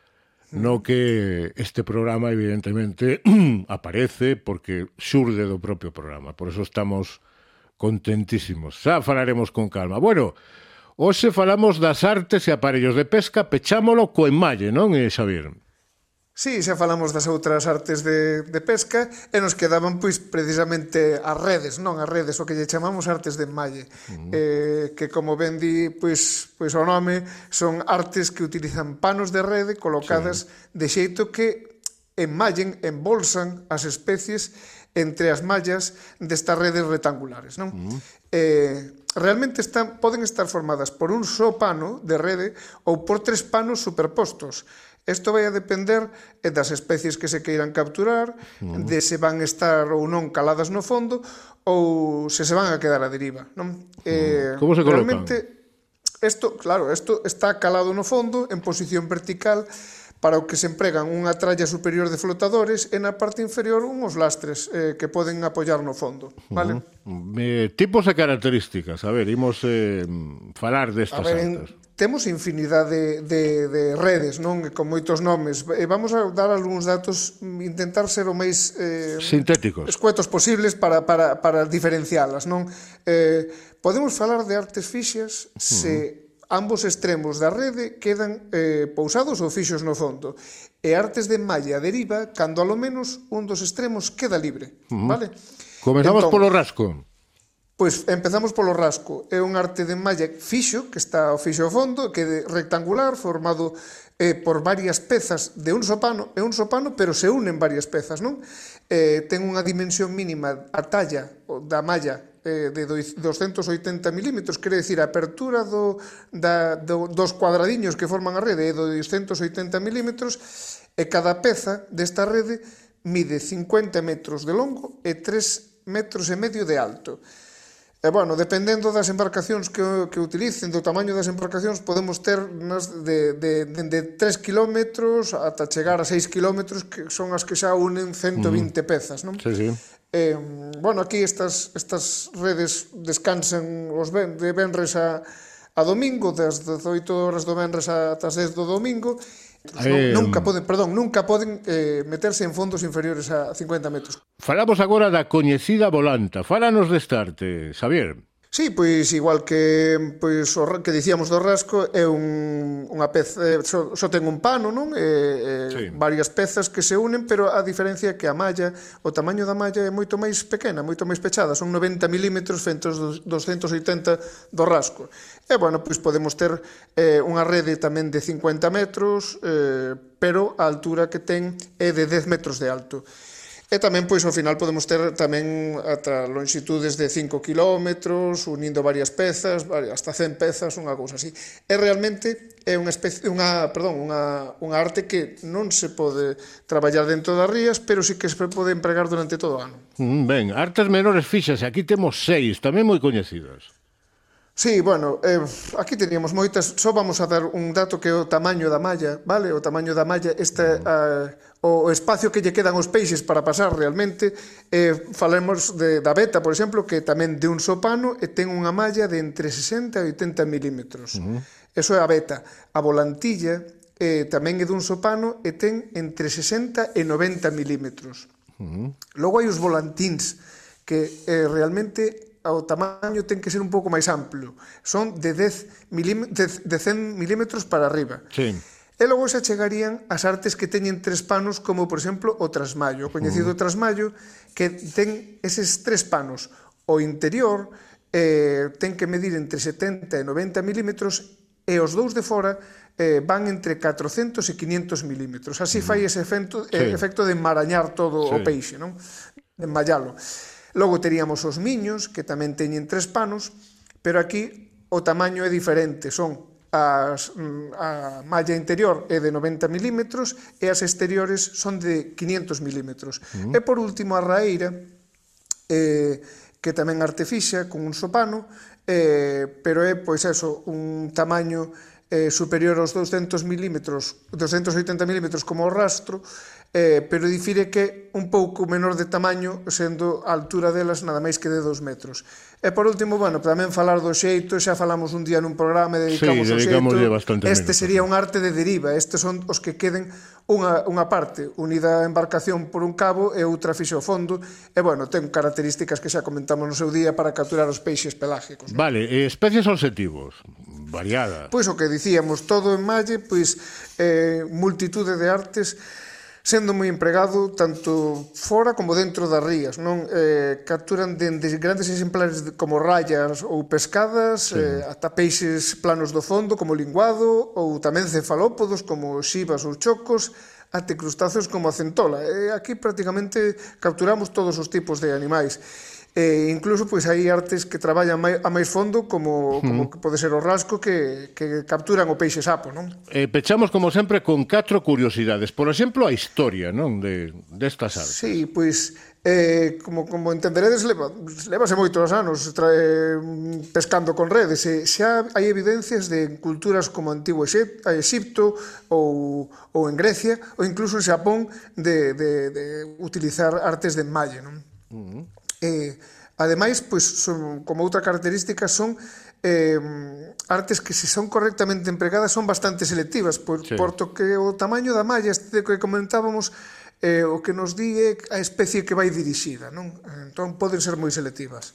no que este programa evidentemente aparece porque xurde do propio programa, por eso estamos contentísimos. Xa falaremos con calma. Bueno, hoxe falamos das artes e aparellos de pesca, pechámolo co enmalle, non, Xavier?
Sí, xa falamos das outras artes de pesca e nos quedaban, pois, precisamente as redes, non as redes, o que lle chamamos artes de enmalle, que, como ben di, pois o nome, son artes que utilizan panos de rede colocadas de xeito que enmallen, embolsan as especies entre as mallas destas redes rectangulares, non? Realmente poden estar formadas por un só pano de rede ou por 3 panos superpostos. Isto vai a depender das especies que se queiran capturar, de se van estar ou non caladas no fondo ou se van a quedar a deriva, non?
Como se colocan?
Realmente, isto está calado no fondo en posición vertical, para o que se empregan unha tralla superior de flotadores e na parte inferior unhos lastres que poden apoiar no fondo, vale?
Tipos e características, a ver, imos falar destas artes.
Temos infinidade de redes, non? Con moitos nomes. Vamos a dar algúns datos, intentar ser o máis
sintéticos,
escuetos posibles para diferencialas, non? Podemos falar de artes fixas se ambos extremos da rede quedan pousados ou fixos no fondo. E artes de enmalle a deriva, cando alo menos un dos extremos queda libre, vale?
Comezamos polo rasco.
Pois empezamos polo rasco. É un arte de enmalle fixo, que está o fixo ao fondo, que é rectangular, formado por varias pezas de un só pano, é un só pano, pero se unen varias pezas, non? Ten unha dimensión mínima, a talla da malla, de 280 milímetros, quere dicir, a apertura dos cuadradiños que forman a rede é de 280 milímetros, e cada peza desta rede mide 50 metros de longo e 3,5 metros de alto. E, bueno, dependendo das embarcacións que utilicen, do tamaño das embarcacións, podemos ter de 3 kilómetros ata chegar a 6 kilómetros, que son as que xa unen 120 pezas, non?
Sí, sí.
Bueno, aquí estas redes descansan de venres a domingo, das 18 horas do venres ata as 10 do domingo. Nunca poden meterse en fondos inferiores a 50 metros.
Falamos agora da coñecida volanta. Fálanos desta arte, Xavier.
Sí, pois igual que o que dicíamos do rasco, é unha peza, só ten un pano, non? Varias pezas que se unen, pero a diferencia é que a malla, o tamaño da malla é moito máis pequena, moito máis pechada, son 90 milímetros frente aos 280 do rasco. E, bueno, pois podemos ter unha rede tamén de 50 metros, pero a altura que ten é de 10 metros de alto. E tamén, pois, ao final podemos ter tamén ata longitudes de 5 kilómetros, unindo varias pezas, hasta 100 pezas, unha cousa así. E realmente é unha arte que non se pode traballar dentro das rías, pero sí que se pode empregar durante todo o ano.
Ben, artes menores fixas, aquí temos 6, tamén moi coñecidas.
Sí, bueno, aquí teníamos moitas, só vamos a dar un dato que é o tamaño da malla, vale? O tamaño da malla, o espacio que lle quedan aos peixes para pasar realmente. Falemos da veta, por exemplo, que tamén de un só pano e ten unha malla de entre 60 e 80 milímetros. Eso é a veta. A volantilla tamén é dun só pano e ten entre 60 e 90 milímetros. Logo hai os volantíns, que realmente o tamaño ten que ser un pouco máis amplo. Son de 100 milímetros para arriba.
Sí.
E logo se achegarían as artes que teñen 3 panos, como, por exemplo, o trasmallo. O coñecido trasmallo, que ten eses 3 panos. O interior ten que medir entre 70 e 90 milímetros e os dous de fora van entre 400 e 500 milímetros. Así fai ese efecto de enmarañar todo o peixe, non? De enmallalo. Logo teríamos os miños, que tamén teñen 3 panos, pero aquí o tamaño é diferente. Son a malla interior é de 90 milímetros e as exteriores son de 500 milímetros. E por último a raeira, que tamén artefixa con un sopano, pero é, pois eso, un tamaño superior aos 200 milímetros, 280 milímetros como o rastro, pero difire que un pouco menor de tamaño, sendo a altura delas nada máis que de 2 metros. E por último, bueno, tamén falar do xeito, xa falamos un día nun programa e dedicamos ao xeito. Este sería un arte de deriva, estes son os que queden unha parte unida a embarcación por un cabo e outra fixe ao fondo, e bueno, ten características que xa comentamos no seu día para capturar os peixes pelágicos.
Vale, especies obxectivos, variadas.
Pois o que dicíamos, todo en malle, pois multitude de artes, sendo moi empregado tanto fora como dentro das rías, non? Capturan dende grandes exemplares como rayas ou pescadas, ata peixes planos do fondo como linguado, ou tamén cefalópodos como xibas ou chocos, até crustáceos como a centola. Aquí prácticamente capturamos todos os tipos de animais. Incluso pois hai artes que traballan a máis fondo, como que pode ser o rasco, que capturan o peixe sapo, non?
Pechamos como sempre con 4 curiosidades. Por exemplo, a historia, non, destas artes.
Sí, pois como entenderedes, levase moitos anos pescando con redes, e xa hai evidencias de culturas como antigo Exipto ou en Grecia, ou incluso en Xapón, de utilizar artes de enmalle, non? Ademais, pois, como outra característica, son artes que, se son correctamente empregadas, son bastante selectivas, porto que o tamaño da malla, este que comentábamos, o que nos di é a especie que vai dirixida, non? Entón, poden ser moi selectivas.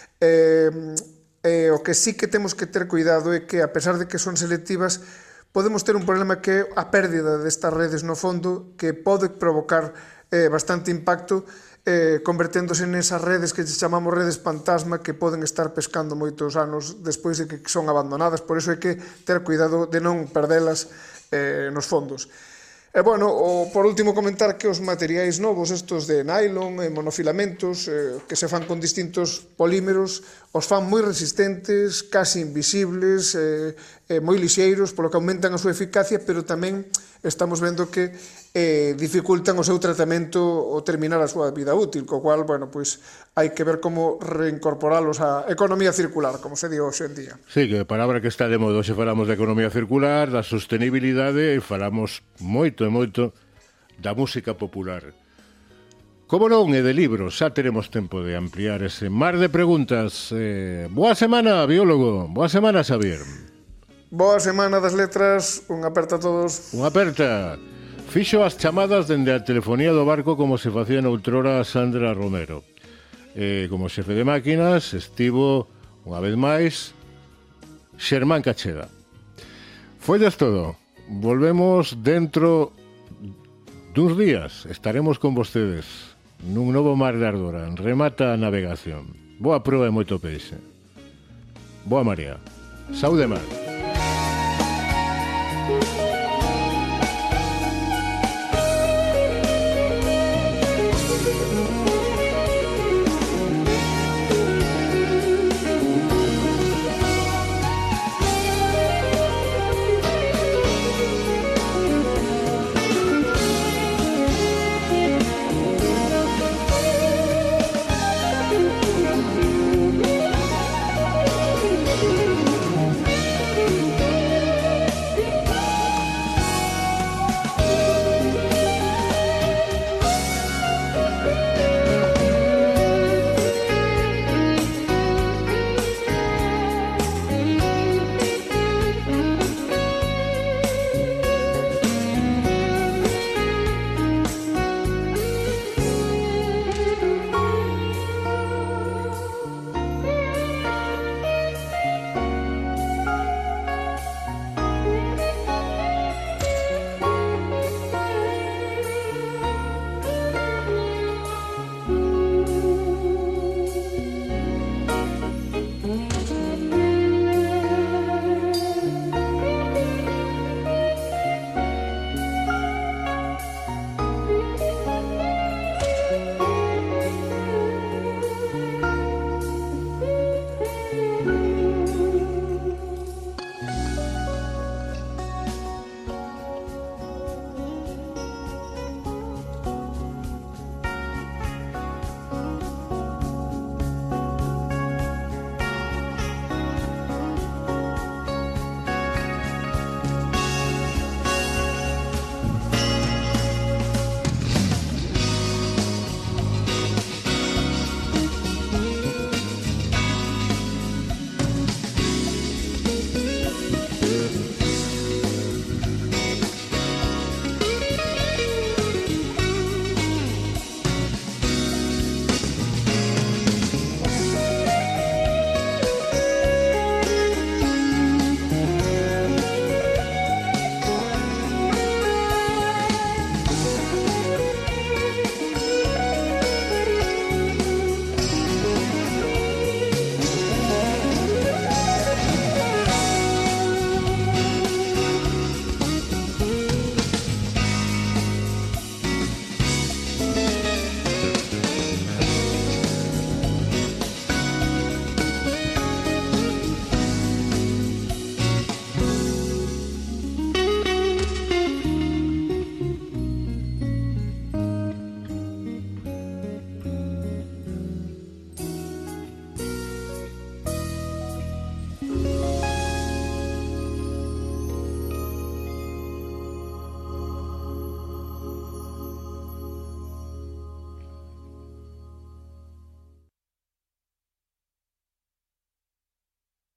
O que sí que temos que ter cuidado é que, a pesar de que son selectivas, podemos ter un problema que é a pérdida destas redes no fondo, que pode provocar bastante impacto, converténdose nesas redes que chamamos redes fantasma, que poden estar pescando moitos anos despois de que son abandonadas. Por iso hai que ter cuidado de non perdelas nos fondos. E, bueno, por último comentar que os materiais novos, estos de nylon e monofilamentos, que se fan con distintos polímeros, os fan moi resistentes, casi invisibles, moi lixeiros, polo que aumentan a súa eficacia, pero tamén estamos vendo que dificultan o seu tratamento ou terminar a súa vida útil, co cual, bueno, pois hai que ver como reincorporalos á economía circular, como se di hoxe en día.
Sí, que a palabra que está de moda, hoxe falamos de economía circular, da sostenibilidade, e falamos moito e moito da música popular. Como non, e de libros, xa teremos tempo de ampliar ese mar de preguntas. Boa semana, biólogo. Boa semana, Xavier.
Boa semana das letras, unha aperta a todos.
Unha aperta. Fixo as chamadas dende a telefonía do barco como se facía noutrora Sandra Romero. Como xefe de máquinas estivo, unha vez máis, Xermán Cacheda. Follas todo. Volvemos dentro duns días. Estaremos con vostedes nun novo Mar de Ardora. Remata a navegación. Boa proa e moito peixe. Boa marea. Saúde mar.